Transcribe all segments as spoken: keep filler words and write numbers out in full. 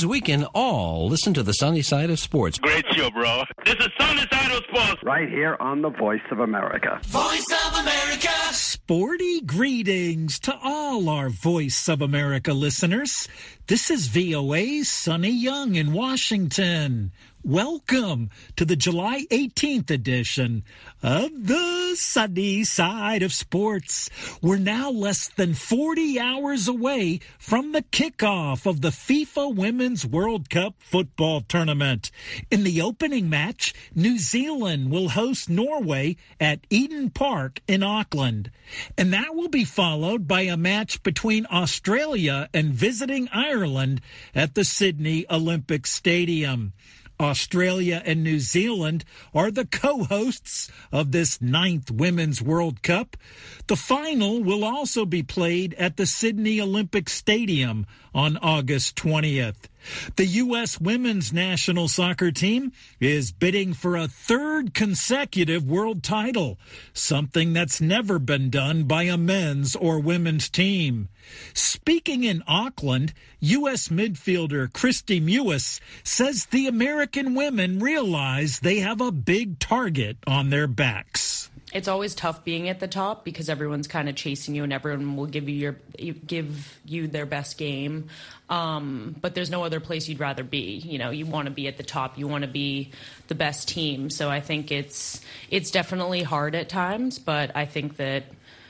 means we can all listen to the sunny side of sports. Great show, bro. This is Sunny Side of Sports. Right here on the Voice of America. Voice of America. Sporty greetings to all our Voice of America listeners. This is V O A's Sonny Young in Washington. Welcome to the July eighteenth edition of the Sunny Side of Sports. We're now less than forty hours away from the kickoff of the FIFA Women's World Cup football tournament. In the opening match, New Zealand will host Norway at Eden Park in Auckland. And that will be followed by a match between Australia and visiting Ireland at the Sydney Olympic Stadium. Australia and New Zealand are the co-hosts of this ninth Women's World Cup. The final will also be played at the Sydney Olympic Stadium on August twentieth. The U S women's national soccer team is bidding for a third consecutive world title, something that's never been done by a men's or women's team. Speaking in Auckland, U S midfielder Kristie Mewis says the American women realize they have a big target on their backs. It's always tough being at the top because everyone's kind of chasing you and everyone will give you your give you their best game. Um, but there's no other place you'd rather be. You know, you want to be at the top. You want to be the best team. So I think it's it's definitely hard at times, but I think that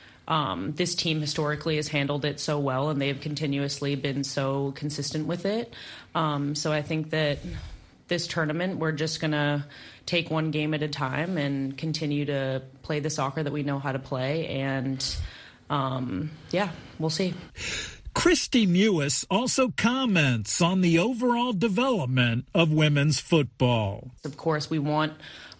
um, this team historically has handled it so well and they've continuously been so consistent with it. Um, so I think that this tournament, we're just going to take one game at a time and continue to play the soccer that we know how to play. And, um, yeah, we'll see. Kristie Mewis also comments on the overall development of women's football. Of course, we want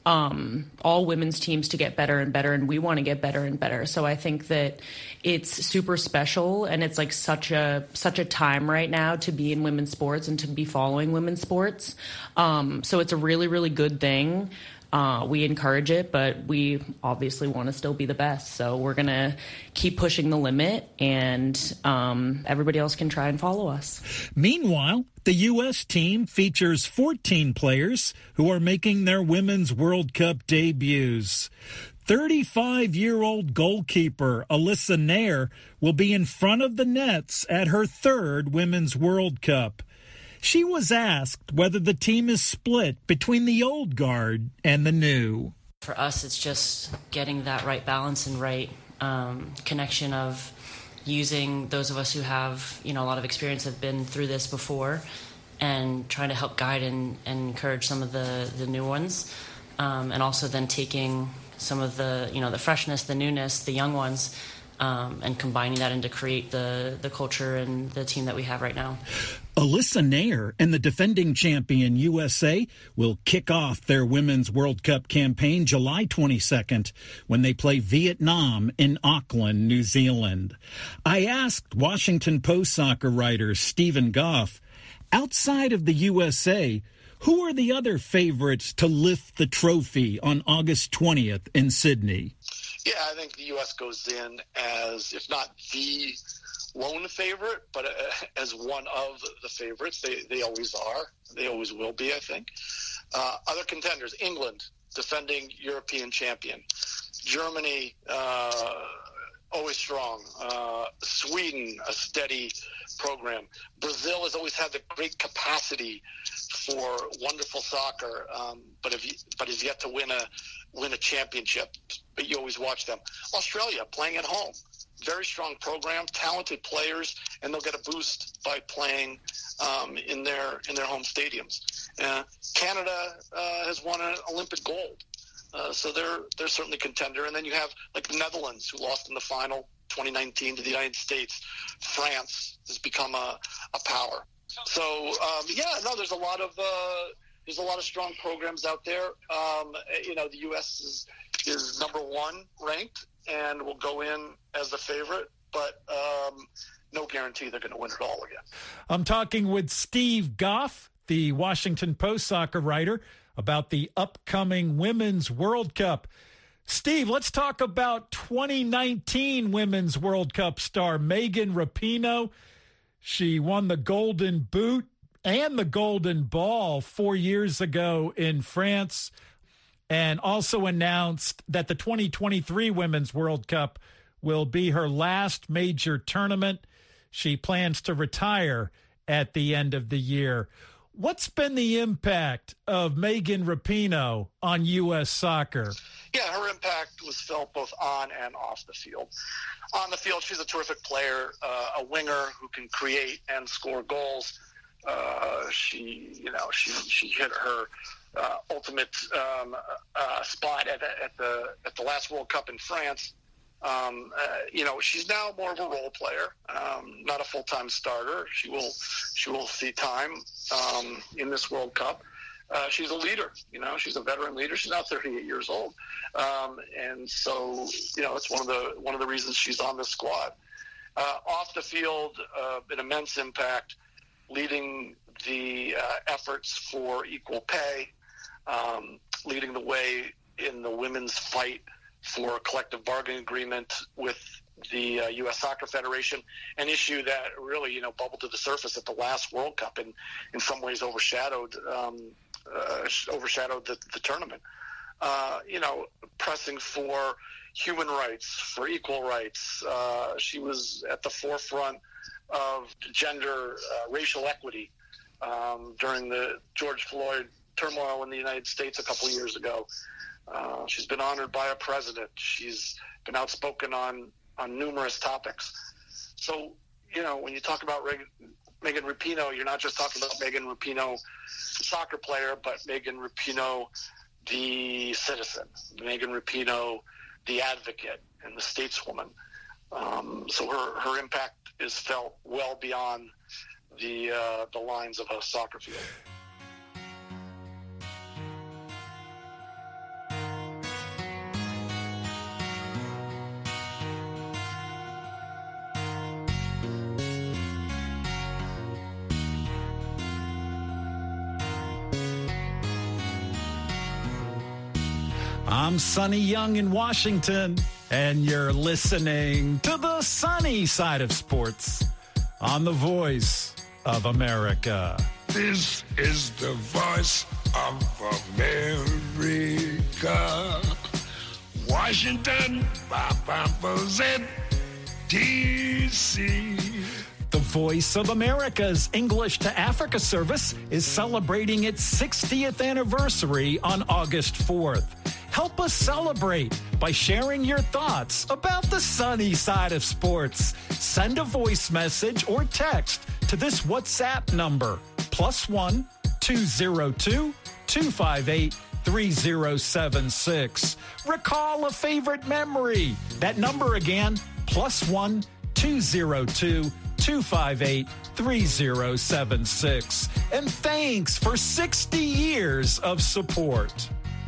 um, all women's teams to get better and better, and we want to get better and better. So I think that it's super special, and it's like such a such a time right now to be in women's sports and to be following women's sports. Um, so it's a really, really good thing. Uh, we encourage it, but we obviously want to still be the best. So we're going to keep pushing the limit, and um, everybody else can try and follow us. Meanwhile, the U S team features fourteen players who are making their Women's World Cup debuts. thirty-five-year-old goalkeeper Alyssa Nair will be in front of the nets at her third Women's World Cup. She was asked whether the team is split between the old guard and the new. For us, it's just getting that right balance and right um, connection of using those of us who have, you know, a lot of experience, have been through this before, and trying to help guide and, and encourage some of the, the new ones. Um, and also then taking some of the, you know, the freshness, the newness, the young ones, um, and combining that into create the, the culture and the team that we have right now. Alyssa Nair and the defending champion U S A will kick off their Women's World Cup campaign July twenty-second when they play Vietnam in Auckland, New Zealand. I asked Washington Post soccer writer Stephen Goff, outside of the U S A, who are the other favorites to lift the trophy on August twentieth in Sydney? Yeah, I think the U S goes in as, if not the lone favorite, but uh, as one of the favorites. They they always are. They always will be, I think. Uh, other contenders, England, defending European champion. Germany, uh, always strong. Uh, Sweden, a steady program. Brazil has always had the great capacity for wonderful soccer, um, but have, but has yet to win a win a championship. But you always watch them. Australia, playing at home. Very strong program, talented players, and they'll get a boost by playing um, in their in their home stadiums. Uh, Canada uh, has won an Olympic gold, uh, so they're they're certainly a contender. And then you have like the Netherlands, who lost in the final twenty nineteen to the United States. France has become a, a power. So um, yeah, no, there's a lot of uh, there's a lot of strong programs out there. Um, you know, the U S is is number one ranked, and will go in as the favorite, but um, no guarantee they're going to win it all again. I'm talking with Steve Goff, the Washington Post soccer writer, about the upcoming Women's World Cup. Steve, let's talk about twenty nineteen Women's World Cup star Megan Rapinoe. She won the Golden Boot and the Golden Ball four years ago in France, and also announced that the twenty twenty-three Women's World Cup will be her last major tournament. She plans to retire at the end of the year. What's been the impact of Megan Rapinoe on U S soccer? Yeah, her impact was felt both on and off the field. On the field, she's a terrific player, uh, a winger who can create and score goals. Uh, she, you know, she she hit her uh, ultimate um, uh, spot at, at the at the last World Cup in France. Um, uh, you know, she's now more of a role player, um, not a full-time starter. She will, she will see time um, in this World Cup. Uh, she's a leader, you know, she's a veteran leader. She's now thirty-eight years old. Um, and so, you know, it's one of the, one of the reasons she's on the squad. Uh, off the field, uh, an immense impact, leading the uh, efforts for equal pay, um, leading the way in the women's fight for a collective bargaining agreement with the uh, U S Soccer Federation, an issue that really, you know, bubbled to the surface at the last World Cup and in some ways overshadowed um, uh, overshadowed the, the tournament. Uh, you know, pressing for human rights, for equal rights. Uh, she was at the forefront of gender, uh, racial equity um, during the George Floyd turmoil in the United States a couple of years ago. Uh, she's been honored by a president. She's been outspoken on, on numerous topics. So, you know, when you talk about Reg- Megan Rapinoe, you're not just talking about Megan Rapinoe, soccer player, but Megan Rapinoe, the citizen, Megan Rapinoe, the advocate, and the stateswoman. Um, so her, her impact is felt well beyond the uh, the lines of a soccer field. I'm Sonny Young in Washington, and you're listening to the sunny side of sports on the Voice of America. This is the Voice of America. Washington, D C The Voice of America's English to Africa service is celebrating its sixtieth anniversary on August fourth. Help us celebrate by sharing your thoughts about the sunny side of sports. Send a voice message or text to this WhatsApp number, plus one, two zero two, two five eight, three zero seven six. Recall a favorite memory. That number again, plus one, two zero two, two five eight, three zero seven six. And thanks for sixty years of support.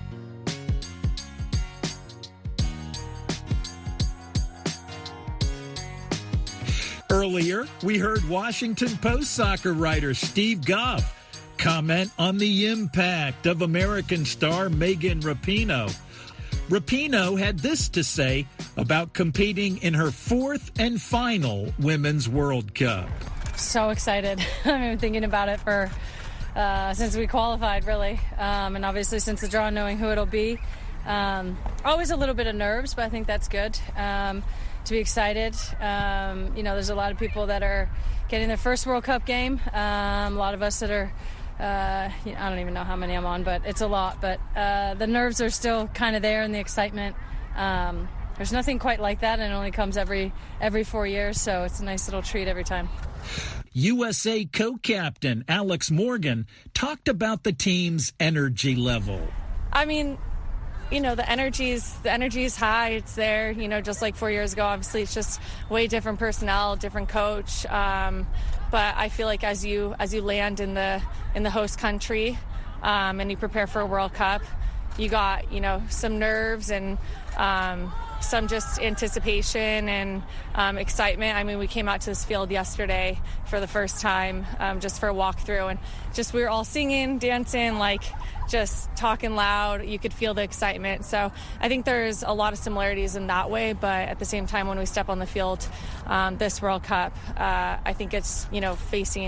Earlier, we heard Washington Post soccer writer Steve Goff comment on the impact of American star Megan Rapinoe. Rapinoe had this to say about competing in her fourth and final Women's World Cup. So excited. I've been thinking about it for uh, since we qualified, really, um, and obviously since the draw, knowing who it'll be. Um, always a little bit of nerves, but I think that's good. Um, to be excited. Um, you know, there's a lot of people that are getting their first World Cup game. Um, a lot of us that are, uh, you know, I don't even know how many I'm on, but it's a lot. But uh, the nerves are still kind of there and the excitement. Um, there's nothing quite like that, and it only comes every every four years, so it's a nice little treat every time. U S A co-captain Alex Morgan talked about the team's energy level. I mean, you know, the energy's the energy is high. It's there, you know, just like four years ago. Obviously, it's just way different personnel, different coach. Um, but I feel like as you as you land in the in the host country um, and you prepare for a World Cup, you got, you know, some nerves and um, some just anticipation and um, excitement. I mean, we came out to this field yesterday for the first time, um, just for a walkthrough, and just we were all singing, dancing, like just talking loud. You could feel the excitement. So I think there's a lot of similarities in that way, but at the same time, when we step on the field um, this World Cup, uh, I think it's, you know, facing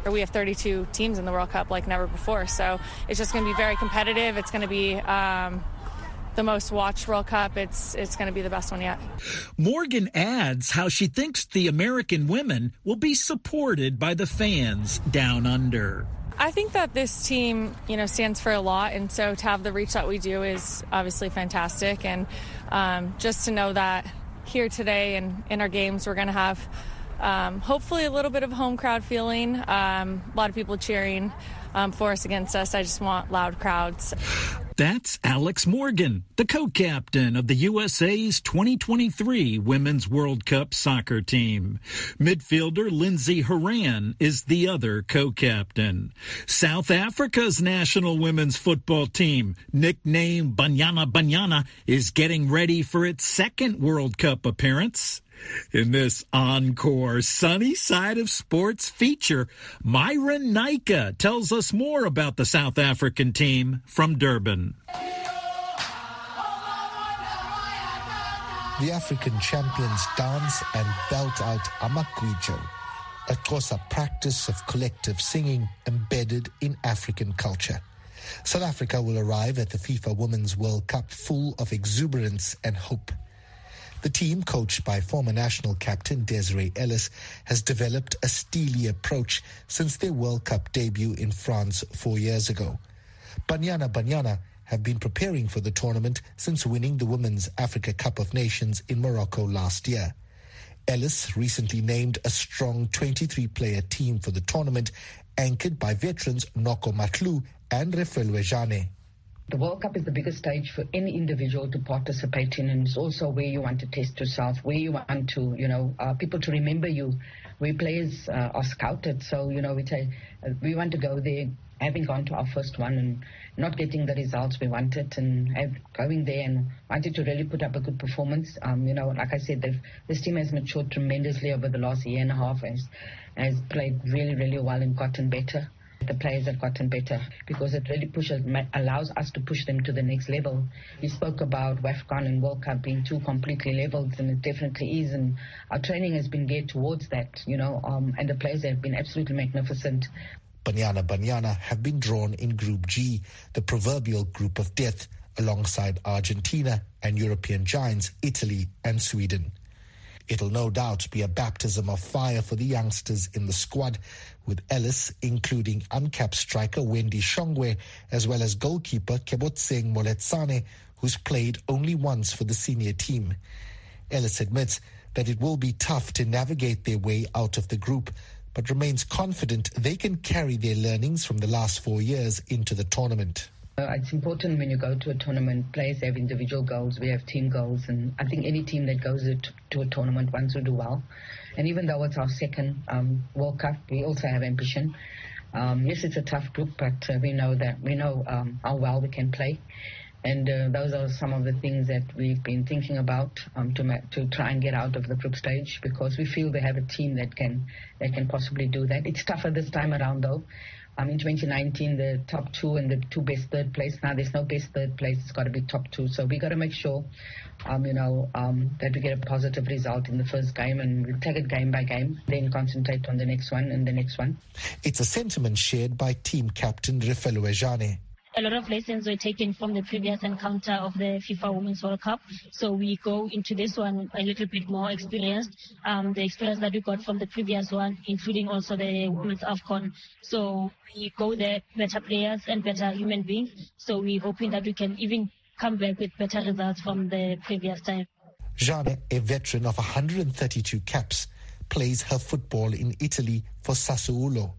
or we have thirty-two teams in the World Cup like never before. So it's just going to be very competitive. It's going to be um, the most watched World Cup. It's it's going to be the best one yet. Morgan adds how she thinks the American women will be supported by the fans down under. I think that this team, you know, stands for a lot, and so to have the reach that we do is obviously fantastic. And um, just to know that here today and in our games, we're going to have um, hopefully a little bit of home crowd feeling, um, a lot of people cheering um, for us, against us. I just want loud crowds. That's Alex Morgan, the co-captain of the U S A's twenty twenty-three Women's World Cup soccer team. Midfielder Lindsey Horan is the other co-captain. South Africa's national women's football team, nicknamed Banyana Banyana, is getting ready for its second World Cup appearance. In this encore Sunny Side of Sports feature, Myron Nika tells us more about the South African team from Durban. The African champions dance and belt out Amakwicho, a Xhosa practice of collective singing embedded in African culture. South Africa will arrive at the FIFA Women's World Cup full of exuberance and hope. The team, coached by former national captain Desiree Ellis, has developed a steely approach since their World Cup debut in France four years ago. Banyana Banyana have been preparing for the tournament since winning the Women's Africa Cup of Nations in Morocco last year. Ellis recently named a strong twenty-three player team for the tournament, anchored by veterans Noko Matlu and Refelwe Jane. The World Cup is the biggest stage for any individual to participate in, and it's also where you want to test yourself, where you want to, you know, uh, people to remember you, where players uh, are scouted. So, you know, we, take, uh, we want to go there, having gone to our first one and not getting the results we wanted, and have, going there and wanted to really put up a good performance. Um, you know, like I said, this team has matured tremendously over the last year and a half, has, has played really, really well and gotten better. The players have gotten better because it really pushes, allows us to push them to the next level. We spoke about WAFCON and World Cup being two completely levels, and it definitely is. And our training has been geared towards that, you know, um, and the players have been absolutely magnificent. Banyana Banyana have been drawn in Group G, the proverbial group of death, alongside Argentina and European giants Italy and Sweden. It'll no doubt be a baptism of fire for the youngsters in the squad, with Ellis including uncapped striker Wendy Shongwe, as well as goalkeeper Kebotseng Moletsane, who's played only once for the senior team. Ellis admits that it will be tough to navigate their way out of the group, but remains confident they can carry their learnings from the last four years into the tournament. Uh, it's important when you go to a tournament, players have individual goals, we have team goals, and I think any team that goes to a tournament wants to do well. And even though it's our second um, World Cup, we also have ambition. Um, yes, it's a tough group, but uh, we know that we know um, how well we can play. And uh, those are some of the things that we've been thinking about um, to ma- to try and get out of the group stage, because we feel we have a team that can that can possibly do that. It's tougher this time around, though. Um, in twenty nineteen, the top two and the two best third place. Now there's no best third place. It's got to be top two. So we got to make sure, um, you know, um, that we get a positive result in the first game, and we'll take it game by game, then concentrate on the next one and the next one. It's a sentiment shared by team captain Refelwe Jane. A lot of lessons were taken from the previous encounter of the FIFA Women's World Cup. So we go into this one a little bit more experienced. Um, the experience that we got from the previous one, including also the Women's AFCON. So we go there better players and better human beings. So we're hoping that we can even come back with better results from the previous time. Jane, a veteran of one hundred thirty-two caps, plays her football in Italy for Sassuolo.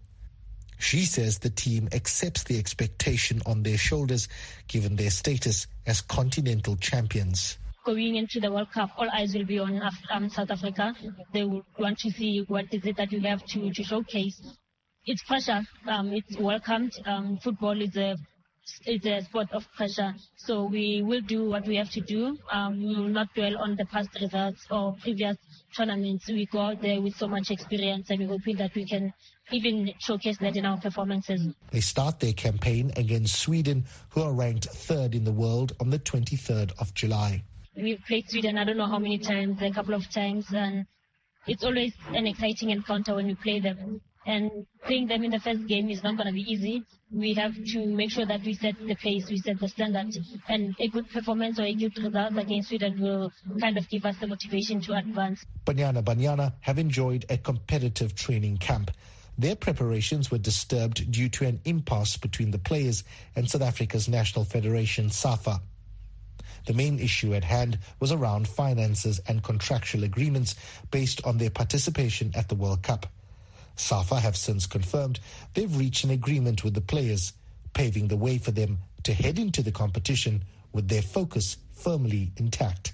She says the team accepts the expectation on their shoulders, given their status as continental champions. Going into the World Cup, all eyes will be on um, South Africa. They will want to see what is it that you have to, to showcase. It's pressure. Um, it's welcomed. Um, football is a It's a sport of pressure, so we will do what we have to do. Um, we will not dwell on the past results or previous tournaments. We go out there with so much experience, and we're hoping that we can even showcase that in our performances. They start their campaign against Sweden, who are ranked third in the world, on the twenty-third of July. We've played Sweden, I don't know how many times, a couple of times, and it's always an exciting encounter when we play them. And playing them in the first game is not going to be easy. We have to make sure that we set the pace, we set the standard, and a good performance or a good result against Sweden will kind of give us the motivation to advance. Banyana Banyana have enjoyed a competitive training camp. Their preparations were disturbed due to an impasse between the players and South Africa's National Federation, SAFA. The main issue at hand was around finances and contractual agreements based on their participation at the World Cup. SAFA have since confirmed they've reached an agreement with the players, paving the way for them to head into the competition with their focus firmly intact.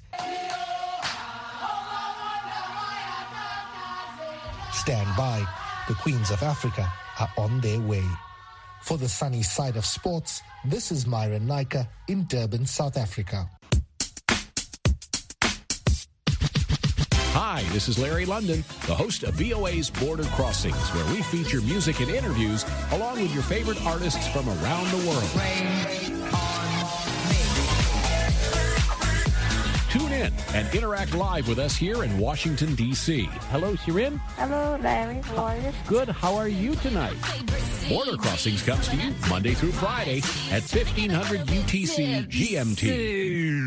Stand by. The Queens of Africa are on their way. For the sunny side of sports, this is Myron Naika in Durban, South Africa. Hi, this is Larry London, the host of V O A's Border Crossings, where we feature music and interviews along with your favorite artists from around the world. Tune in and interact live with us here in Washington, D C Hello, Shirin. Hello, Larry. How are you? Good. How are you tonight? Border Crossings comes to you Monday through Friday at fifteen hundred U T C G M T.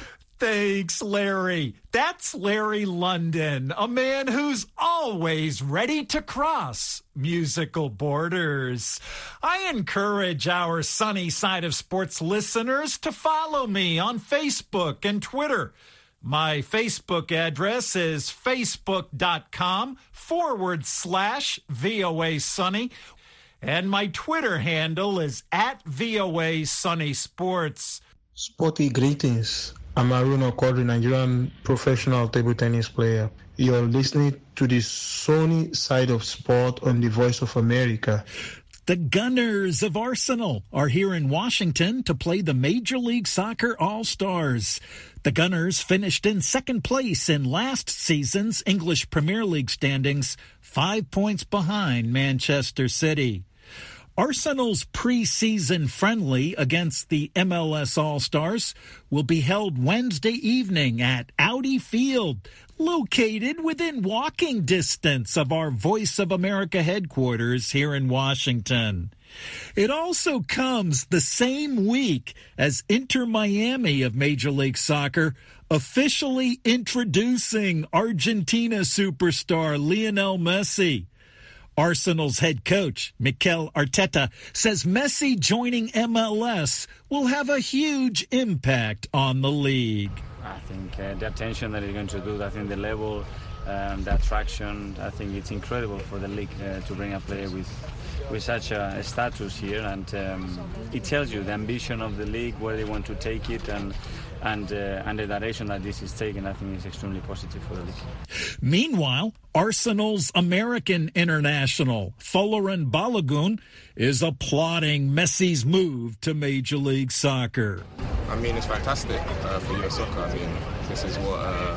Thanks, Larry. That's Larry London, a man who's always ready to cross musical borders. I encourage our Sunny Side of Sports listeners to follow me on Facebook and Twitter. My Facebook address is facebook.com forward slash VOA Sunny. And my Twitter handle is at VOA Sunny Sports. Sporty greetings. I'm Aruna Quadri, Nigerian professional table tennis player. You're listening to the Sunny Side of Sport on the Voice of America. The Gunners of Arsenal are here in Washington to play the Major League Soccer All-Stars. The Gunners finished in second place in last season's English Premier League standings, five points behind Manchester City. Arsenal's preseason friendly against the M L S All-Stars will be held Wednesday evening at Audi Field, located within walking distance of our Voice of America headquarters here in Washington. It also comes the same week as Inter Miami of Major League Soccer officially introducing Argentina superstar Lionel Messi. Arsenal's head coach, Mikel Arteta, says Messi joining M L S will have a huge impact on the league. I think uh, the attention that he's going to do, I think the level, um, the attraction, I think it's incredible for the league uh, to bring a player with with such a status here, and um, it tells you the ambition of the league, where they want to take it, and and uh, and the direction that this is taken. I think is extremely positive for the league. Meanwhile, Arsenal's American international, Folarin Balogun, is applauding Messi's move to Major League Soccer. I mean, it's fantastic uh, for U S soccer. I mean, this is what uh,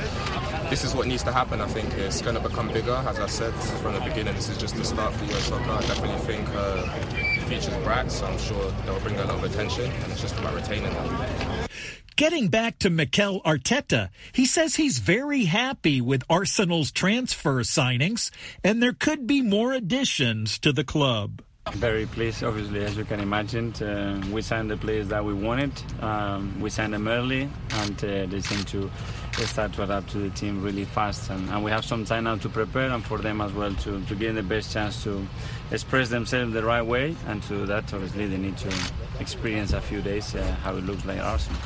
this is what needs to happen. I think it's going to become bigger. As I said from the beginning, this is just the start for U S soccer. I definitely think uh, the future's bright, so I'm sure they'll bring a lot of attention, and it's just about retaining them. Getting back to Mikel Arteta, he says he's very happy with Arsenal's transfer signings, and there could be more additions to the club. Very pleased, obviously, as you can imagine. Uh, we signed the players that we wanted. Um, we signed them early, and uh, they seem to start to adapt to the team really fast. And, and we have some time now to prepare, and for them as well to, to give them the best chance to express themselves the right way. And to that, obviously, they need to experience a few days uh, how it looks like Arsenal.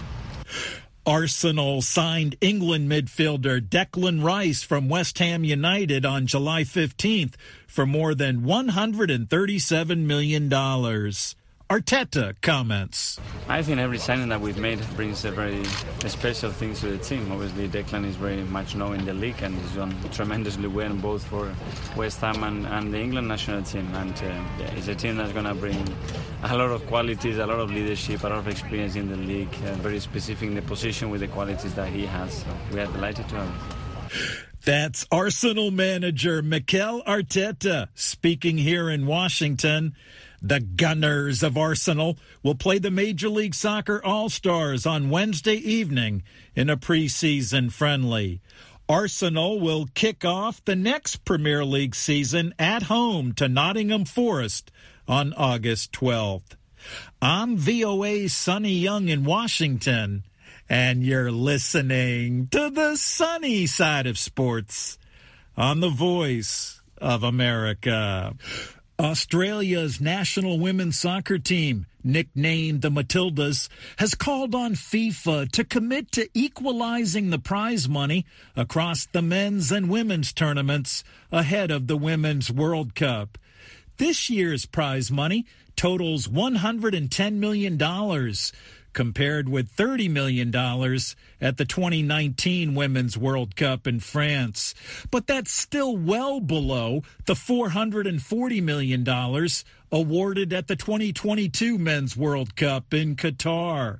Arsenal signed England midfielder Declan Rice from West Ham United on July fifteenth for more than one hundred thirty-seven million dollars. Arteta comments. I think every signing that we've made brings a very special things to the team. Obviously, Declan is very much known in the league and he's done tremendously well both for West Ham and, and the England national team. And uh, yeah, it's a team that's going to bring a lot of qualities, a lot of leadership, a lot of experience in the league, uh, very specific in the position with the qualities that he has. So we are delighted to have him. That's Arsenal manager Mikel Arteta speaking here in Washington. The Gunners of Arsenal will play the Major League Soccer All-Stars on Wednesday evening in a preseason friendly. Arsenal will kick off the next Premier League season at home to Nottingham Forest on August twelfth. I'm V O A's Sonny Young in Washington, and you're listening to the sunny side of sports on the Voice of America. Australia's national women's soccer team, nicknamed the Matildas, has called on FIFA to commit to equalizing the prize money across the men's and women's tournaments ahead of the Women's World Cup. This year's prize money totals one hundred ten million dollars, compared with thirty million dollars at the twenty nineteen Women's World Cup in France. But that's still well below the four hundred forty million dollars awarded at the twenty twenty-two Men's World Cup in Qatar.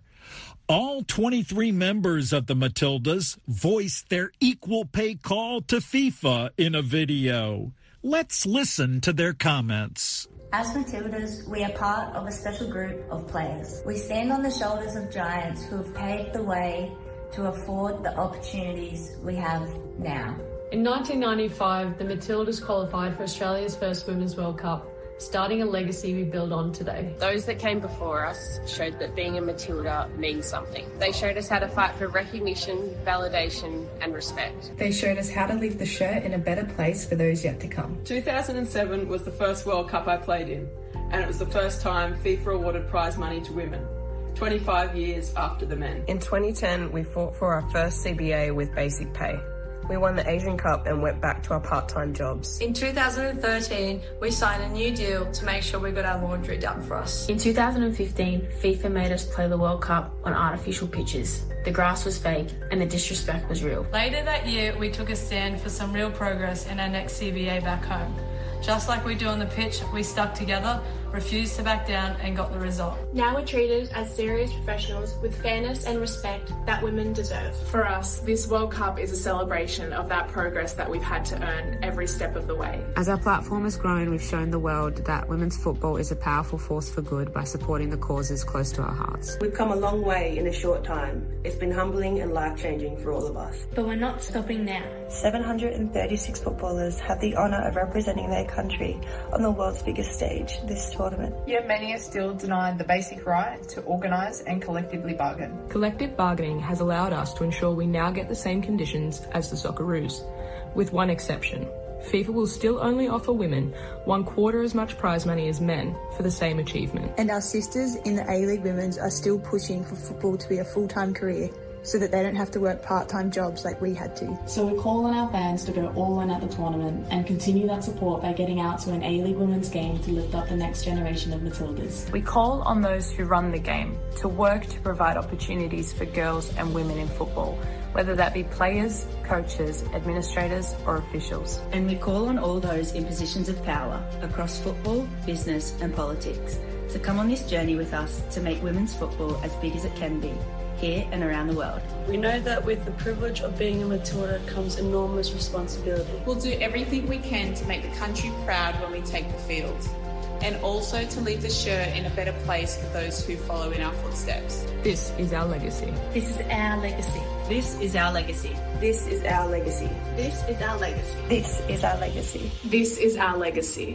All twenty-three members of the Matildas voiced their equal pay call to FIFA in a video. Let's listen to their comments. As Matildas, we are part of a special group of players. We stand on the shoulders of giants who have paved the way to afford the opportunities we have now. In nineteen ninety-five, the Matildas qualified for Australia's first Women's World Cup, starting a legacy we build on today. Those that came before us showed that being a Matilda means something. They showed us how to fight for recognition, validation, and respect. They showed us how to leave the shirt in a better place for those yet to come. two thousand seven was the first World Cup I played in, and it was the first time FIFA awarded prize money to women, twenty-five years after the men. In twenty ten, we fought for our first C B A with basic pay. We won the Asian Cup and went back to our part-time jobs. In two thousand thirteen, we signed a new deal to make sure we got our laundry done for us. In two thousand fifteen, FIFA made us play the World Cup on artificial pitches. The grass was fake and the disrespect was real. Later that year, we took a stand for some real progress in our next C B A back home. Just like we do on the pitch, we stuck together, refused to back down, and got the result. Now we're treated as serious professionals with fairness and respect that women deserve. For us, this World Cup is a celebration of that progress that we've had to earn every step of the way. As our platform has grown, we've shown the world that women's football is a powerful force for good by supporting the causes close to our hearts. We've come a long way in a short time. It's been humbling and life-changing for all of us. But we're not stopping now. seven hundred thirty-six footballers have the honour of representing their country on the world's biggest stage, this tournament. Yet many are still denied the basic right to organise and collectively bargain. Collective bargaining has allowed us to ensure we now get the same conditions as the Socceroos, with one exception. FIFA will still only offer women one quarter as much prize money as men for the same achievement. And our sisters in the A-League Women's are still pushing for football to be a full-time career, so that they don't have to work part-time jobs like we had to. So we call on our fans to go all in at the tournament and continue that support by getting out to an A-League Women's game to lift up the next generation of Matildas. We call on those who run the game to work to provide opportunities for girls and women in football, whether that be players, coaches, administrators or officials. And we call on all those in positions of power across football, business and politics to come on this journey with us to make women's football as big as it can be, here and around the world. We know that with the privilege of being a Matilda comes enormous responsibility. We'll do everything we can to make the country proud when we take the field, and also to leave the shirt in a better place for those who follow in our footsteps. This is our legacy. This is our legacy. This is our legacy. This is our legacy. This is our legacy. This is our legacy. This is our legacy.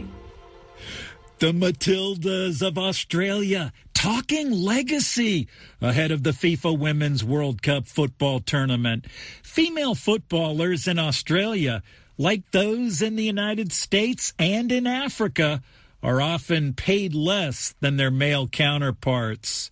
The Matildas of Australia talking legacy ahead of the FIFA Women's World Cup football tournament. Female footballers in Australia, like those in the United States and in Africa, are often paid less than their male counterparts.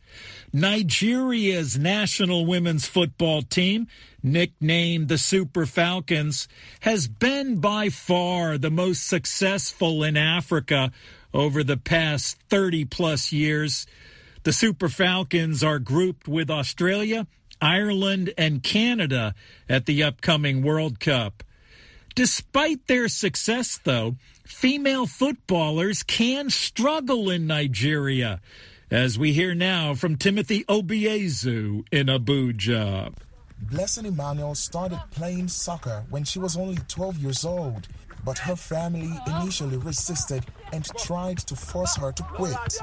Nigeria's national women's football team, nicknamed the Super Falcons, has been by far the most successful in Africa over the past thirty plus years. The Super Falcons are grouped with Australia, Ireland, and Canada at the upcoming World Cup. Despite their success, though, female footballers can struggle in Nigeria, as we hear now from Timothy Obiezu in Abuja. Blessing Emmanuel started playing soccer when she was only twelve years old, but her family initially resisted and tried to force her to quit.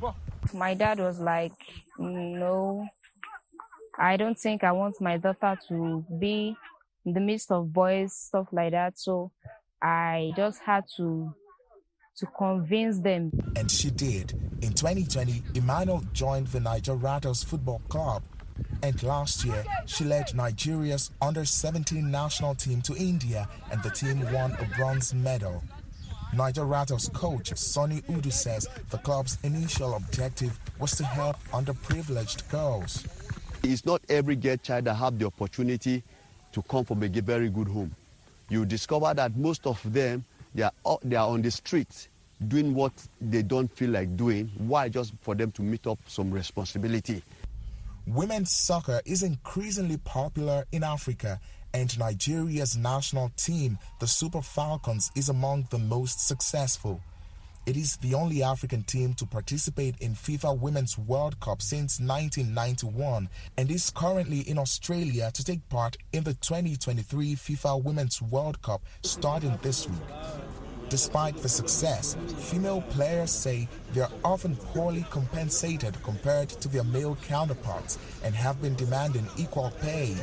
My dad was like, no, I don't think I want my daughter to be in the midst of boys, stuff like that. So I just had to to convince them. And she did. In twenty twenty, Emmanuel joined the Niger Rattles Football Club. And last year, she led Nigeria's under seventeen national team to India, and the team won a bronze medal. Niger Rattles coach Sonny Udu says the club's initial objective was to help underprivileged girls. It's not every girl child that have the opportunity to come from a very good home. You discover that most of them, they are, they are on the streets doing what they don't feel like doing. Why? Just for them to meet up some responsibility. Women's soccer is increasingly popular in Africa, and Nigeria's national team, the Super Falcons, is among the most successful. It is the only African team to participate in FIFA Women's World Cup since nineteen ninety-one and is currently in Australia to take part in the twenty twenty-three FIFA Women's World Cup starting this week. Despite the success, female players say they are often poorly compensated compared to their male counterparts and have been demanding equal pay.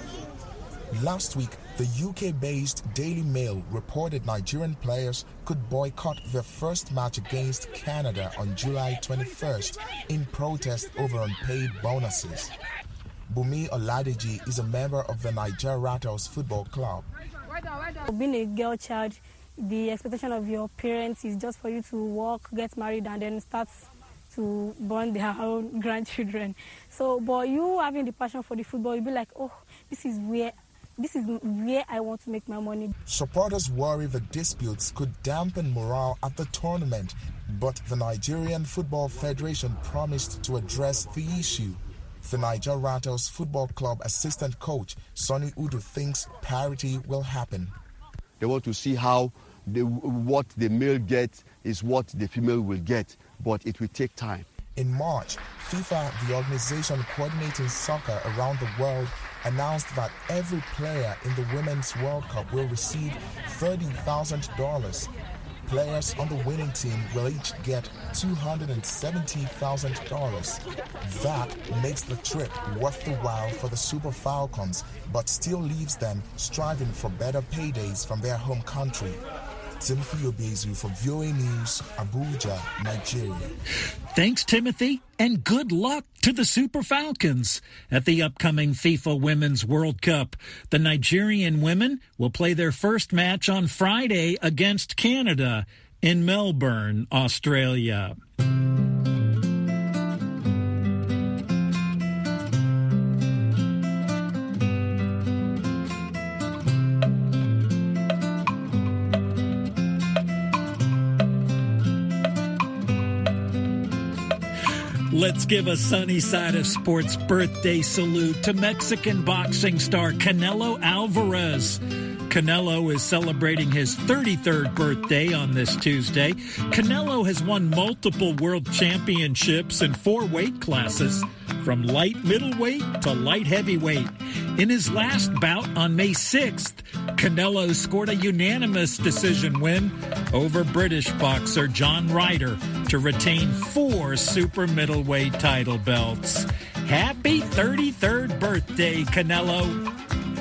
Last week, the U K-based Daily Mail reported Nigerian players could boycott their first match against Canada on July twenty-first in protest over unpaid bonuses. Bumi Oladeji is a member of the Niger Rattles Football Club. Being a girl child, the expectation of your parents is just for you to work, get married, and then start to born their own grandchildren. So, but you having the passion for the football, you'll be like, oh, this is where This is where I want to make my money. Supporters worry the disputes could dampen morale at the tournament, but the Nigerian Football Federation promised to address the issue. The Niger Rattles Football Club assistant coach, Sonny Udu, thinks parity will happen. They want to see how the, what the male gets is what the female will get, but it will take time. In March, FIFA, the organization coordinating soccer around the world, announced that every player in the Women's World Cup will receive thirty thousand dollars. Players on the winning team will each get two hundred seventy thousand dollars. That makes the trip worth the while for the Super Falcons, but still leaves them striving for better paydays from their home country. Timothy Obezu for V O A News, Abuja, Nigeria. Thanks, Timothy, and good luck to the Super Falcons at the upcoming FIFA Women's World Cup. The Nigerian women will play their first match on Friday against Canada in Melbourne, Australia. Let's give a sunny side of sports birthday salute to Mexican boxing star Canelo Alvarez. Canelo is celebrating his thirty-third birthday on this Tuesday. Canelo has won multiple world championships in four weight classes, from light middleweight to light heavyweight. In his last bout on May sixth, Canelo scored a unanimous decision win over British boxer John Ryder to retain four super middleweight title belts. Happy thirty-third birthday, Canelo.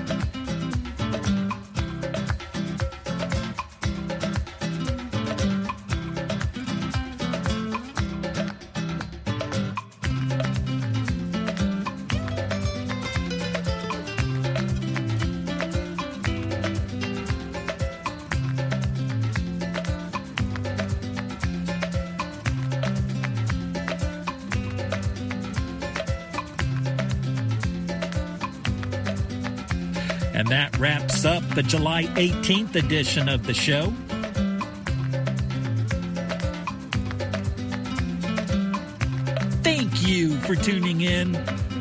And that wraps up the July eighteenth edition of the show. Thank you for tuning in.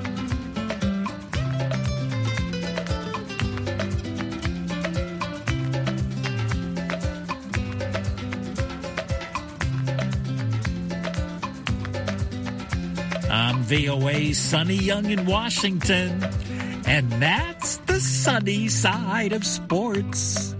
I'm V O A's Sonny Young in Washington. And that's the sunny side of sports.